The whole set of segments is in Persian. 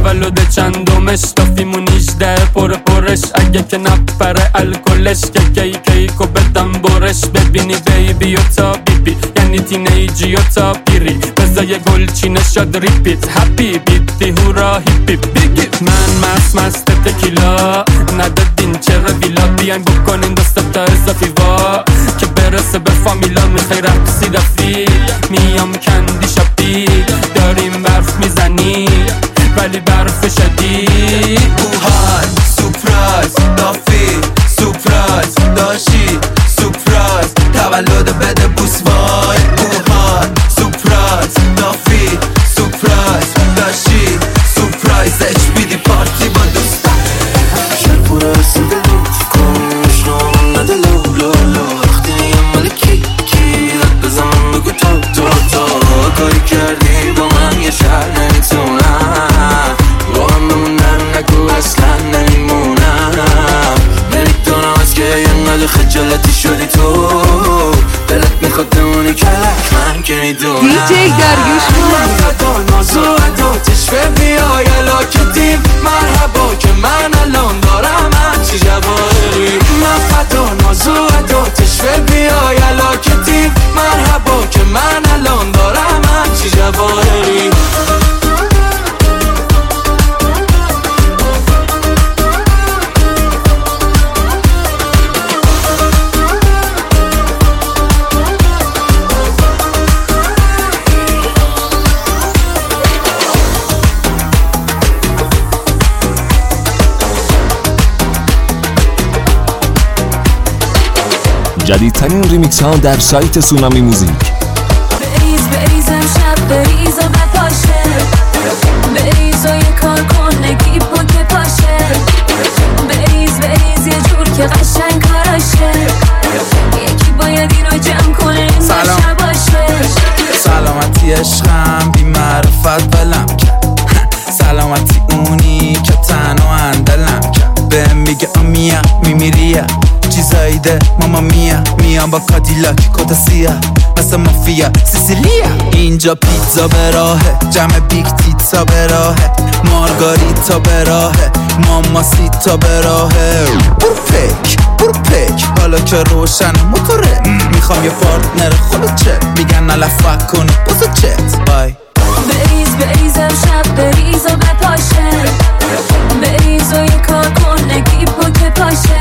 تولد چندمش تافیمون 18 پرش اگه که نپره الکلش که کیکو بدم برش ببینی بیبی و تا بیبی یعنی تینیجی و تا پیری بزای گلچینه شد ریپیت هپی بیتی هورا هیپی بگی من مست تکیلا ندادین چرا ویلا بیاین بکنین دست تا اضافی وا که برسه به فامیلا میخوای رقصی رفی میام کندی شاپی داریم برف میزنی ولی برف شدید اوهان سپرایز دافی سپرایز داشی سپرایز تولد بده بوس وای اوهان سپرایز دافی سپرایز داشی سپرایز HBD پارتی با دوستا شرپوره رسیده کنش رو نده لو وقتی مال کی رد بزن بگو تو کاری کردی با من یه شهر نمیتونم با هم بمونم نگو اصلا نمیمونم نمیدونم از که یه نده خجالتی شدی تو دلت میخواد بمونی کلک من که میدونم دیجی داریوش من قدا نازو عداتش بیای علاکتیم مرحبا که من الان دارم همچی جواهری من قدا نازو عداتش بیای علاکتیم مرحبا که من الان دارم همچی جواهری جدیدترین ریمیکس ها در سایت سونامی موزیک. بریز امشب بریز و بپاشه بریز و یه کار کن نگی که پاشه بریز یه جور که قشنگ کاراشه یکی باید اینو جمع کنه این باشه باشه سلامتی عشقم بی معرفت بلم کرد سلامتی اونی که تنها اندلم کرد بهم میگه آمیا میمیریه چیزایی ده ماما میام با کادیلاک کودسیه مثل مافیا سیسیلیا اینجا پیتزا به راهه جمع بیگ تیتزا به راهه مارگاریتا به راهه ماماسیتا به راهه برو پک حالا که روشن موتوره میخوام یه پارتنر خلوچه میگن علفک کنه بازو چت بای بریز امشب بریز و بپاشه بریز و یه کار کن نگی که پاشه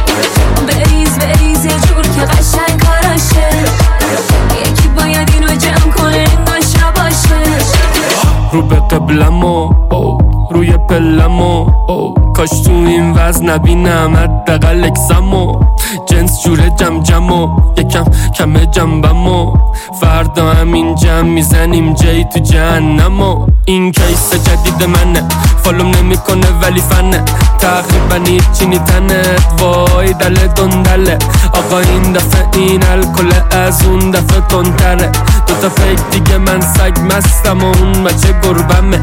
بریز یه جور که قشنگ کاراشه یکی باید اینو جمع کنه این باشه باشه رو به قبلمو روی پلمو کاش تو این وزن نبینم حداقل اکسمو جنس جوره جمجمو یکم کمه جنبمو فردا همین جمع میزنیم جایی تو جهنمو این کیس جدید منه فالوم نمیکنه ولی فنه تقریبا هیچی نیتنت وای دل دندله آقا این دفعه این الکل از اون دفعه تندتره دوتا فکر دیگه من سگ مستم و اون بچه گربمه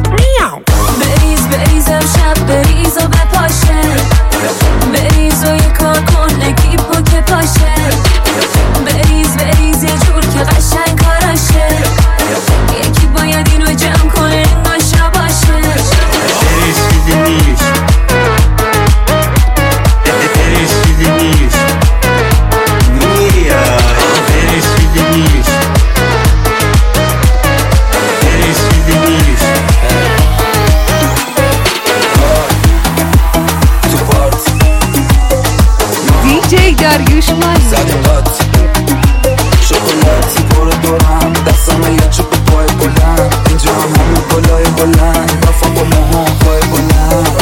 بریز امشب بریز و بپاشه بریز و یه کار کن نگی که پاشه بریز یه جور که قشنگ کاراشه یکی باید اینو جمع کنه این باشه باشه بریز چیزی نیست بریز چیزی نیست بریز چیزی نیست بریز چیزی نیست دیجی داریوش زدیم قط شکلاتی برو دورم دستم یه چوب پای بلند اینجا همه گلای بلند رفا با موها پای بلند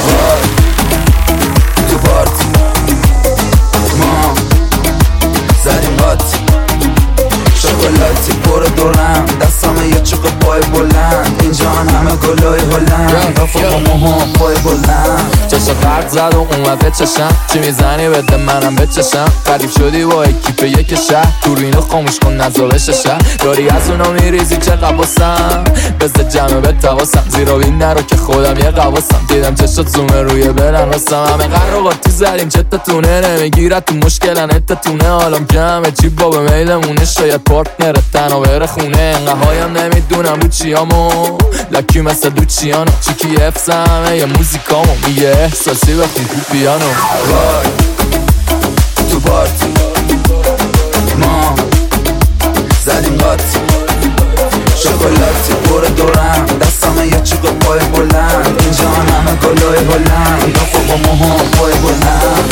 تو پارتی ما زدیم قط شکلاتی برو دورم دستم یه چوب پای بلند اینجا همه گلای بلند رفا با موها پای بلند چشا قرد زد و اومد به چشم چی میزنی بده منم به چشم قریب شدی با اکیپ یک شهر دوربینو خاموش کن نزا بشه شهر داری از اونا میریزی چه قباسم بزده جمعه به تواسم زیرا بین نرو که خودم یه قباسم دیدم چشات زومه روی برن راستم همه قرارقاتی زدیم چتتونه نمیگیرد تو مشکلن اتتونه حالم کمه چی با به میلمونه شاید پارتنر تنها بره خونه انقه هایم نمیدونم رو چیامو لکی دست لوچیانو چیکی حفظ همه یه موزیکامو میگه احساسی بخون تو پیانو. وای تو پارتی ما زدیم قاطی شکلاتی پر دورم دستم یه چوب پای بلند اینجا همه گلای بلند دافا با موها پای بلند.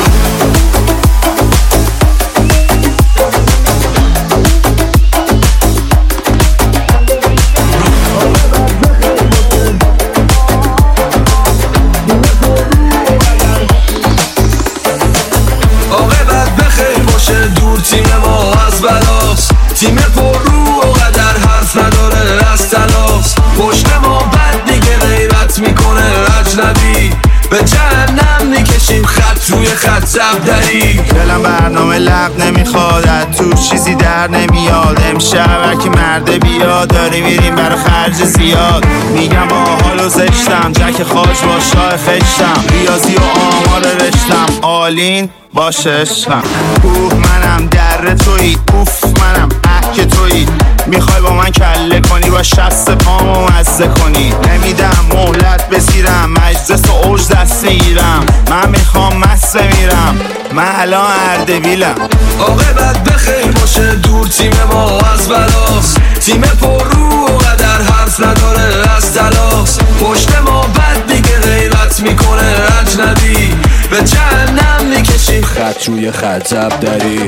تیم ما از بلاس تیم پر رو و قدر حرف نداره از تلاس پشت ما بد دیگه غیبت میکنه اجنبی به جهنم میکشیم خط روی خط زبدری. دلم برنامه لب نمیخواد تو چیزی در نمیاد امشب هرکی مرده بیاد داری میریم برای خرج زیاد میگم با حال و زشتم جک خاج با شاه خشتم ریاضی و آمار رشتم آلین باشه عشقم اوه منم در تویی اوف منم که تویی میخوای با من کله کنی با شست پامو مزه کنی نمیدم مهلت بسیرم مجلس و اوج دست میگیرم من میخوام مست میرم من الان اردبیلم. عاقبت بخیر باشه دور تیم ما از بلاس تیم پر رو و قدر حرف نداره از تلاس پشت ما بد دیگه غیبت میکنه اجنبی به جهنم میکشیم خط روی خط زبدری.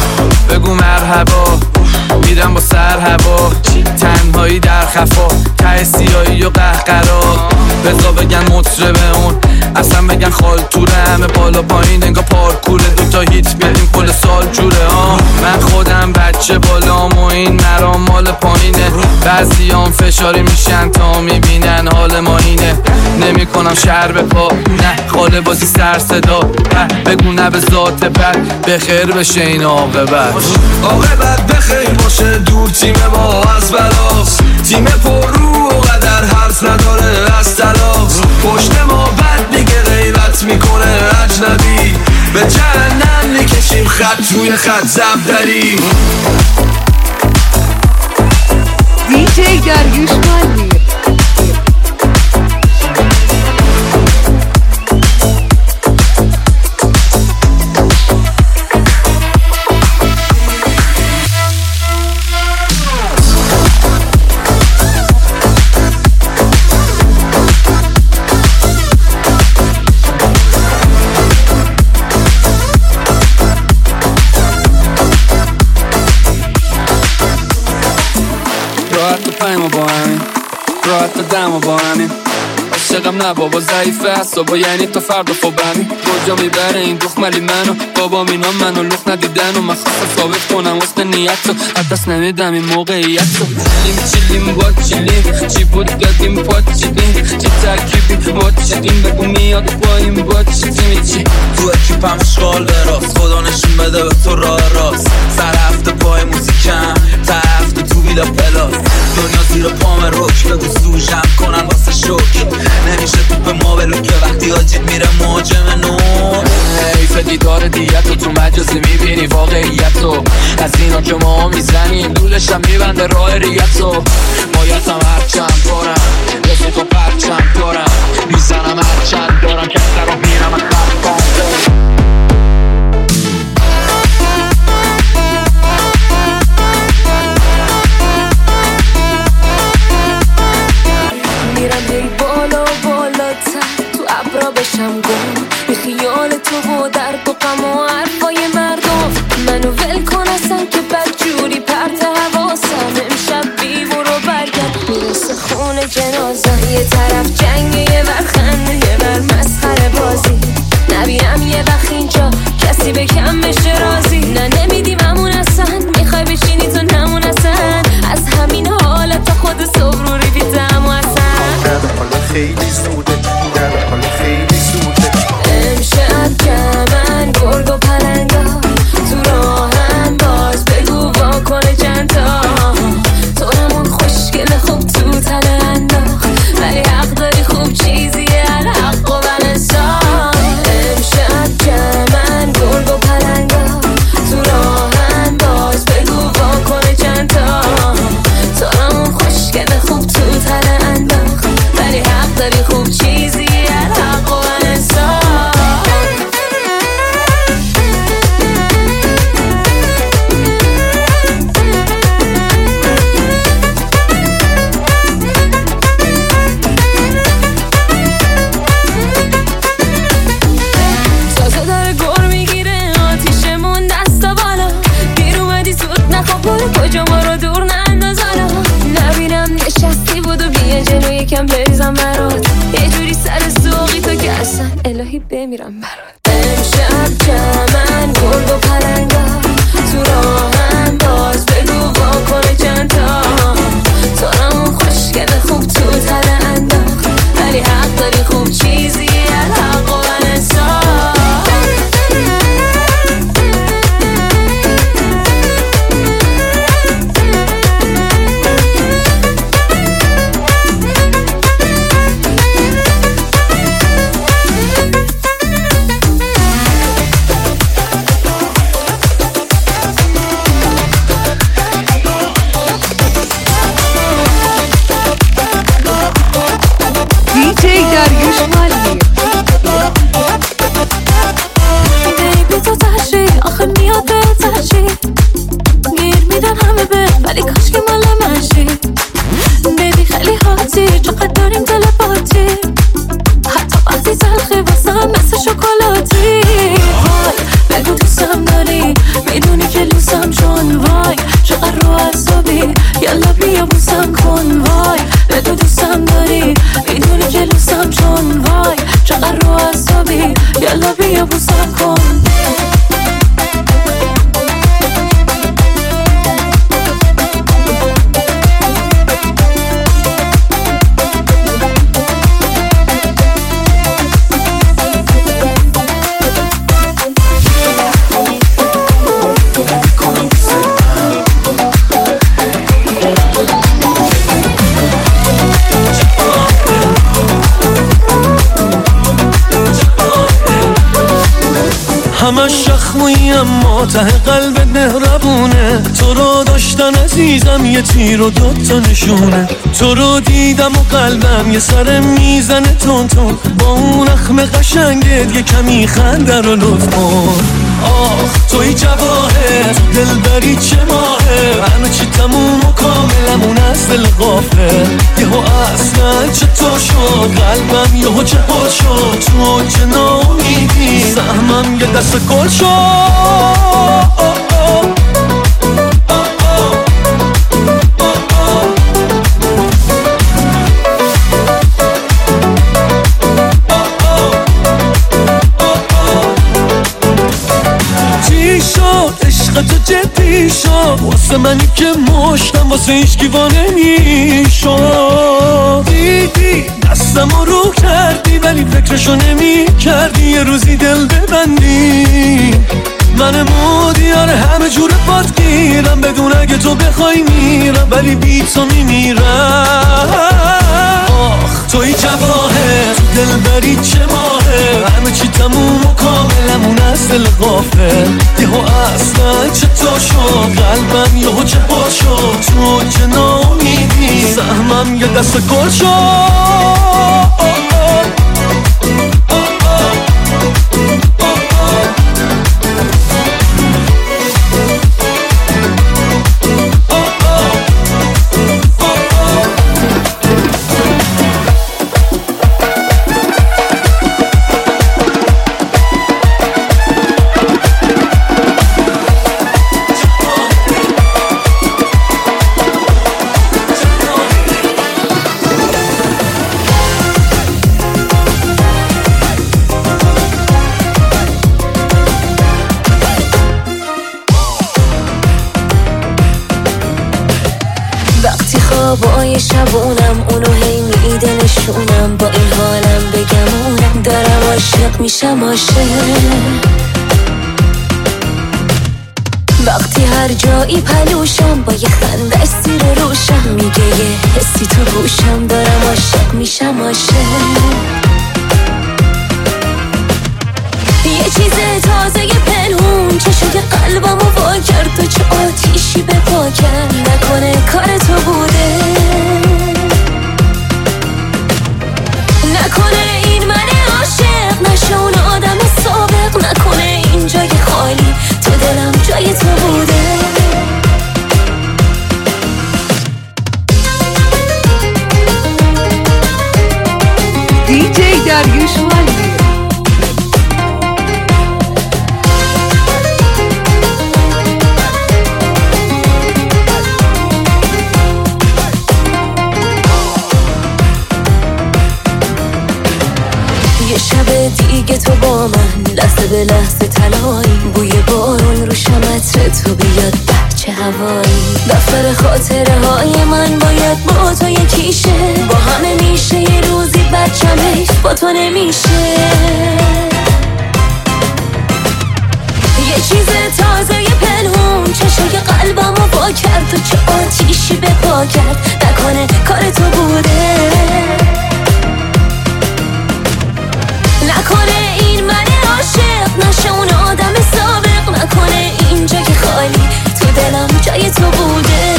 بگو مرحبا میرم با سر هوا تنهایی در خفا ته سیایی و قهقرا بزا بگن مطربه اون اصلا بگن خالتوره همه بالا پایین انگا پارکوره دوتا هیت بیاریم کل سال جوره من خودم بچه بالام و این مرام مال پایینه بعضیام فشاری میشن تا میبینن حال ما اینه نمی کنم شهر به پا نه خاله بازی سر صدا بگو نه به ذات بد بخیر بشه این عاقبت. عاقبت بخیر باشه دور تیم ما از بلاس تیم پر رو و قدر حرف نداره از تلاس پشت ما بد دیگه غیبت میکنه اجنبی به جهنم میکشیم خط روی خط زبدری. دیجی داریوش مانی. راحت دم با همین عاشقم نه بابا ضعیفه حسابا یعنی تا فردا خوبمی کجا میبره این دخملی منو بابا اینا منو لخ ندیدن و من خواستم ثابت کنم حسن نیت رو از دست نمیدم این موقعیت رو چیلیم با چیلیم چی بود دادیم پاچیدیم چی ترکیبی با چیدیم بگو میاد پاییم با چیدیم چی تو اکیپم شغال براست خدا نشون بده به تو راه راست سر هفته پای موزیکم تا هفته تو ویلا پلاس دنیا زیر پام روک بگو سوژم کنن واسه شوک نمیشه توپ ما بلو که وقتی آجید میره مهاجم نو حیف دیدار دیت رو تو مجازی میبینی واقعیت رو از اینا که ما میزنیم دولشم میبنده راه ریت رو بایدم هرچند دارم رسو تو پرچند دارم میزنم هرچند دارم که طرف میرم از خرکان بشم گم به خیال تو و درد و غم و حرفای مردم منو ول کن اصلا که بدجوری پرت حواسم امشب بیو رو برگرد میرسه خونه جنازه یه طرف جنگه یه ور خنده یه ور مسخره بازی نبینم یه وقت اینجا کسی به کم بشه راضی نه نمیدیم همون اصلا میخوای بشینی تو نمون اصلا از همین حالت خود صبح رو ریدیدم و اصلا خیلی زوده خیلی زوده امشب من گرگ و پلنگا تو راهم باز بگو واکنه چند تا تو همون خوشگل خوب تو تله انداخت ولی حق داری خوب چیزیه الحق و بلنسان امشب من گرگ و پلنگا تو راهم باز بگو واکنه چند تا تو همون خوشگل خوب تو تله انداخت یکم بریزم برات، یه جوری سر سوقی تو که اصلا الهی بمیرم برات. امشب جمعن گرد و پرنگا تو راهم، باز بگو واکنه چند تا تارمون خوشگله خوب تو تره انداخت، ولی حق داری خوب چیزی الحق و انصاف. بیبی تو تحشی آخه میاد به تحشی، گیر میدن همه به ولی کاش که مال منشی. بیبی خیلی حاتی چقدر داریم تلپاتی، حتی وقتی تلخی واسم مثل شکلاتی. وای بگو دوستم داری، میدونی که لوسم چون وای چقدر رو اعصابی، یالا بیا بوسم کن. وای بگو دوستم داری، میدونی که لوسم چون وای چقدر رو اعصابی، یالا بیا بوسم کن. همش شخمویی اما ته قلبت مهربونه، تو رو داشتن عزیزم یه تیر و دوتا نشونه. تو رو دیدم و قلبم یه سر میزنه تون تون، با اون اخم قشنگت یه کمی خنده رو لطف کن. آخ توی جواهر دلبری چه ماهر، همه چی تموم و کاملمون از دل غافل. یهو اصلا چطور شد قلبم یهو چهار شد، تو چه ناامیدی سهمم یه دست گل شد. تو جدی شد واسه منی که مشتم واسه هیچکی وانه میشد. دیدی دستم رو کردی ولی فکرشو نمی کردی یه روزی دل ببندی. من مودیار همه جور پات گیرم، بدون اگه تو بخوای میرم ولی بی تو میمیرم. آخ توی جواهر دلبری چه ماهر، همه چی تموم و کاملمون از دل غافل. یهو اصلا چطور شد قلبم یهو چه پر شد، تو چه ناامیدی سهمم یه دست گل شد. خوابای شبونم اونو هی میده نشونم، با این حالم بگمونم دارم عاشق میشم عاشق. وقتی هر جایی پلوشم با یه خنده سیر روشم، میگه یه حسی تو گوشم دارم عاشق میشم عاشق. یه چیز تازه پنهون چشوی قلبمو وا کرد، تو چه آتیشی به پا کرد، نکنه کار تو بوده، نکنه این من عاشق نشه اون آدم سابق، نکنه این جای خالی تو دلم جای تو بوده. دیجی دریوش مالی. دیگه تو با من لحظه به لحظه تلایی، بوی بارون رو شمتر تو بیاد چه هوایی. دفتر خاطره های من باید با تو یکیشه، با همه میشه یه روزی بچم حیف با تو نمیشه. یه چیز تازه یه پنهون چشای قلبمو با کرد و چه آتیشی به پا کرد، نکنه کار تو بوده، نکنه این من عاشق نشه اون آدم سابق، نکنه اینجا که خالی تو دلم جای تو بوده.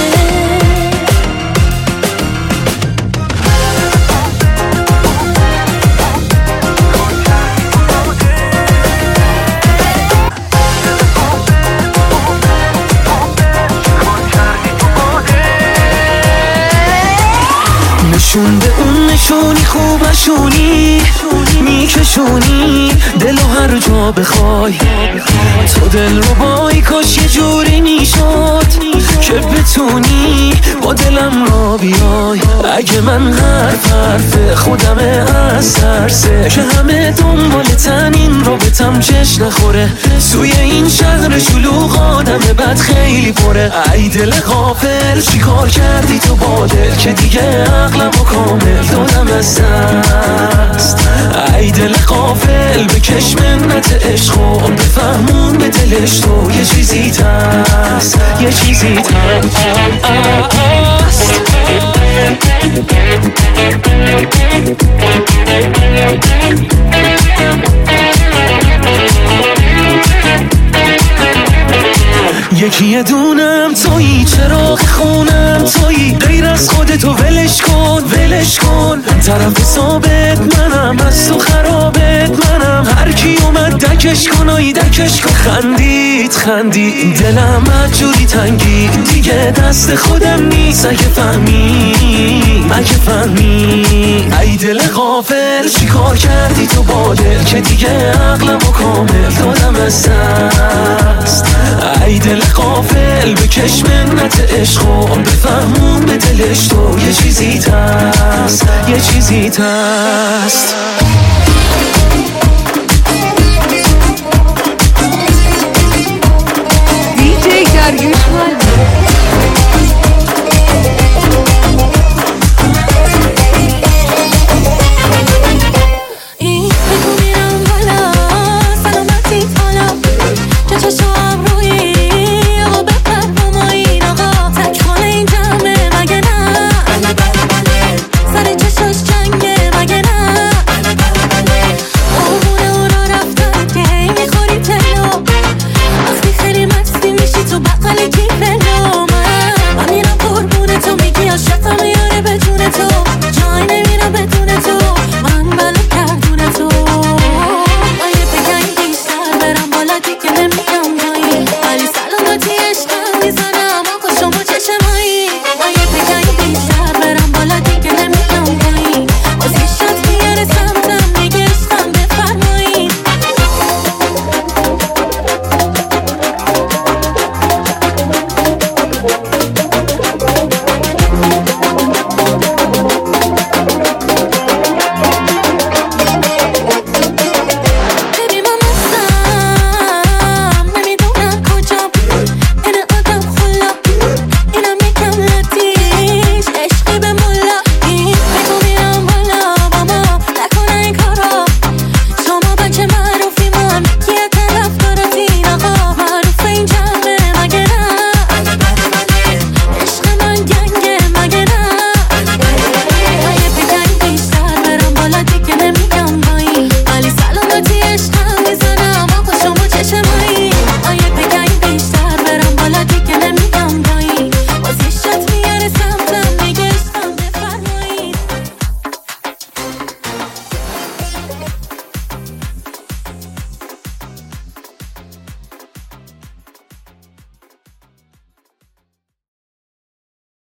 نشون به اون نشونی خوب نشونی میکشونی دلو هر جا بخوای، تو دل رو بای کاش یه جوری میشد که بتونی با دلم را بیای. اگه من حرف خودمه از ترسه که همه دنبالتن این رابطم چش نخوره، توی این شهر شلوغ آدم بد خیلی پره. ای دل غافل چی کار کردی تو با دل که دیگه عقلم و کامل دادم از دست. ای دل غافل بکش منت عشق و بفهمون به دلش تو یه چیزی تست، یه چیزی تست. یکی دونم تویی، چراغ خونم تویی، غیر از خودتو ولش کن ولش کن. طرف ثابت منم، از تو خرابت منم، هر کی اومد دکش کن آی دکش کن. خندید دلم جوری تنگی دیگه دست خودم نیست. اگه فهمی ای دل غافل چی کار کردی تو با دل که دیگه عقلم و کامل دادم از دست. ای دل غافل بکش منت عشق و بفهمون به دلش تو یه چیزی تست، یه چیزی تست.